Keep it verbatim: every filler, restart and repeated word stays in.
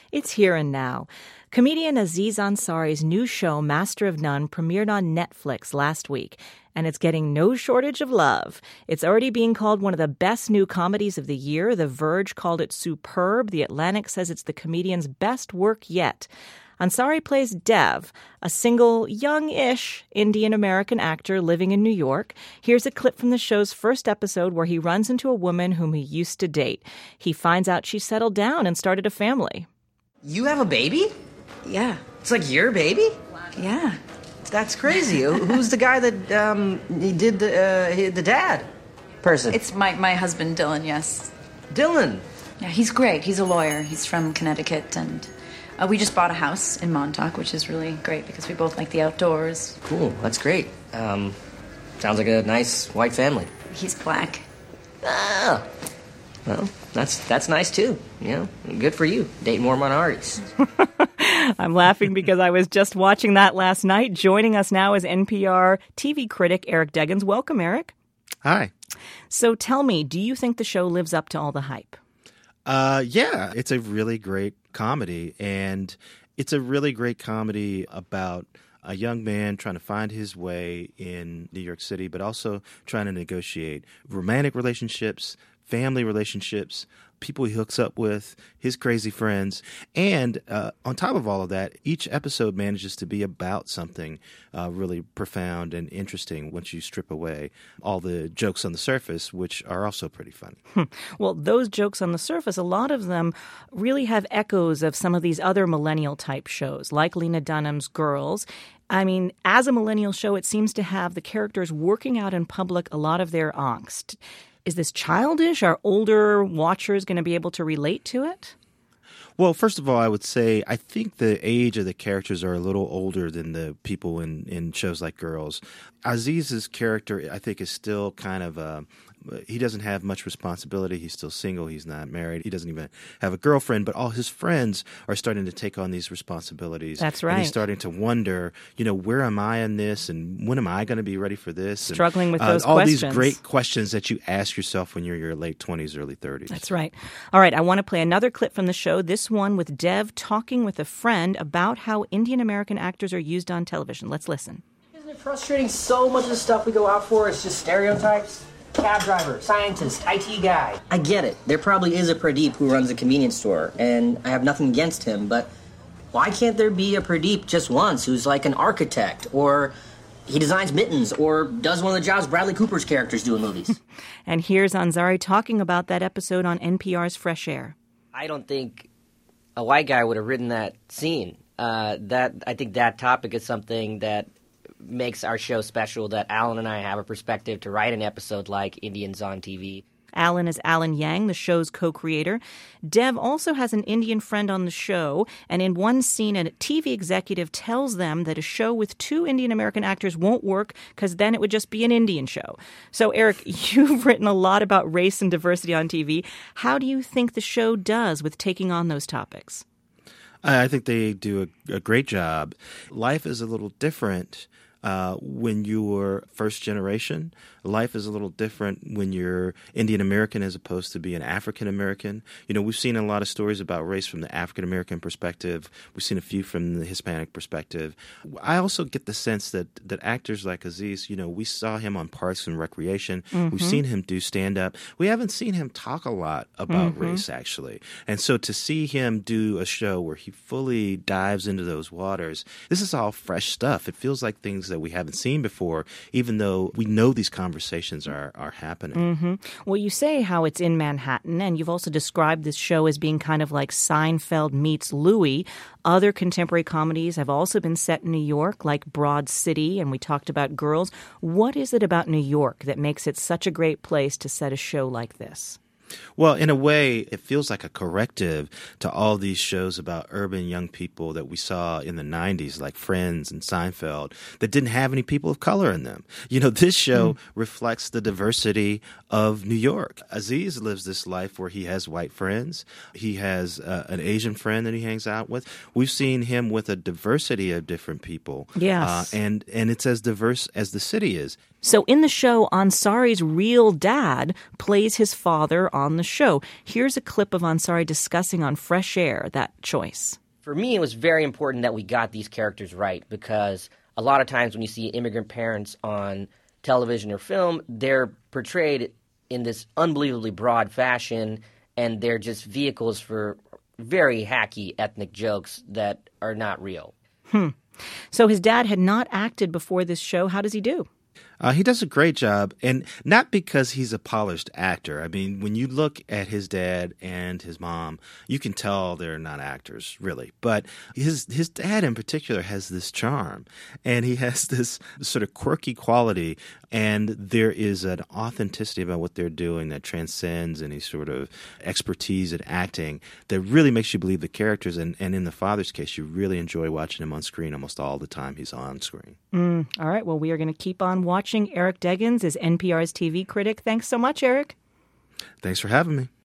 It's here and now. Comedian Aziz Ansari's new show, Master of None, premiered on Netflix last week, and it's getting no shortage of love. It's already being called one of the best new comedies of the year. The Verge called it superb. The Atlantic says it's the comedian's best work yet. Ansari plays Dev, a single, young-ish Indian-American actor living in New York. Here's a clip from the show's first episode where he runs into a woman whom he used to date. He finds out she settled down and started a family. You have a baby? Yeah. It's like your baby? Yeah. That's crazy. Who's the guy that um, he did the, uh, the dad person? It's my, my husband, Dylan, yes. Dylan? Yeah, he's great. He's a lawyer. He's from Connecticut, and uh, we just bought a house in Montauk, which is really great because we both like the outdoors. Cool. That's great. Um, sounds like a nice white family. He's black. Ah. Well, that's that's nice, too. You know, good for you. Date more minorities. I'm laughing because I was just watching that last night. Joining us now is N P R T V critic Eric Deggans. Welcome, Eric. Hi. So tell me, do you think the show lives up to all the hype? Uh, yeah, it's a really great comedy, and it's a really great comedy about a young man trying to find his way in New York City, but also trying to negotiate romantic relationships, family relationships, people he hooks up with, his crazy friends. And uh, on top of all of that, each episode manages to be about something uh, really profound and interesting once you strip away all the jokes on the surface, which are also pretty funny. Well, those jokes on the surface, a lot of them really have echoes of some of these other millennial-type shows, like Lena Dunham's Girls. I mean, as a millennial show, it seems to have the characters working out in public a lot of their angst. Is this childish? Are older watchers going to be able to relate to it? Well, first of all, I would say I think the age of the characters are a little older than the people in, in shows like Girls. Aziz's character, I think, is still kind of a he doesn't have much responsibility. He's still single. He's not married. He doesn't even have a girlfriend. But all his friends are starting to take on these responsibilities. That's right. And he's starting to wonder, you know, where am I in this? And when am I going to be ready for this? Struggling and, with uh, those all questions. All these great questions that you ask yourself when you're in your late twenties, early thirties. That's right. All right, I want to play another clip from the show, this one with Dev talking with a friend about how Indian-American actors are used on television. Let's listen. Isn't it frustrating? So much of the stuff we go out for is just stereotypes. Cab driver, scientist, I T guy. I get it. There probably is a Pradeep who runs a convenience store, and I have nothing against him, but why can't there be a Pradeep just once who's like an architect, or he designs mittens, or does one of the jobs Bradley Cooper's characters do in movies? And here's Ansari talking about that episode on N P R's Fresh Air. I don't think a white guy would have written that scene. Uh, that I think that topic is something that makes our show special, that Alan and I have a perspective to write an episode like Indians on T V. Alan is Alan Yang, the show's co-creator. Dev also has an Indian friend on the show, and in one scene, a T V executive tells them that a show with two Indian-American actors won't work because then it would just be an Indian show. So, Eric, you've written a lot about race and diversity on T V. How do you think the show does with taking on those topics? I think they do a, a great job. Life is a little different Uh, when you're first generation. Life is a little different when you're Indian American as opposed to being African American. You know, we've seen a lot of stories about race from the African American perspective. We've seen a few from the Hispanic perspective. I also get the sense that that actors like Aziz, you know, we saw him on Parks and Recreation. Mm-hmm. We've seen him do stand-up. We haven't seen him talk a lot about mm-hmm. race, actually. And so to see him do a show where he fully dives into those waters, this is all fresh stuff. It feels like things that we haven't seen before, even though we know these conversations are, are happening. Mm-hmm. Well, you say how it's in Manhattan, and you've also described this show as being kind of like Seinfeld meets Louie. Other contemporary comedies have also been set in New York, like Broad City, and we talked about Girls. What is it about New York that makes it such a great place to set a show like this? Well, in a way, it feels like a corrective to all these shows about urban young people that we saw in the nineties, like Friends and Seinfeld, that didn't have any people of color in them. You know, this show mm. reflects the diversity of New York. Aziz lives this life where he has white friends. He has uh, an Asian friend that he hangs out with. We've seen him with a diversity of different people. Yes. Uh, and, and it's as diverse as the city is. So in the show, Ansari's real dad plays his father on the show. Here's a clip of Ansari discussing on Fresh Air that choice. For me, it was very important that we got these characters right, because a lot of times when you see immigrant parents on television or film, they're portrayed in this unbelievably broad fashion, and they're just vehicles for very hacky ethnic jokes that are not real. Hmm. So his dad had not acted before this show. How does he do? Uh, he does a great job, and not because he's a polished actor. I mean, when you look at his dad and his mom, you can tell they're not actors, really. But his his dad in particular has this charm, and he has this sort of quirky quality, and there is an authenticity about what they're doing that transcends any sort of expertise at acting that really makes you believe the characters. And, and in the father's case, you really enjoy watching him on screen almost all the time he's on screen. Mm, all right, well, we are going to keep on watching. Eric Deggans is N P R's T V critic. Thanks so much, Eric. Thanks for having me.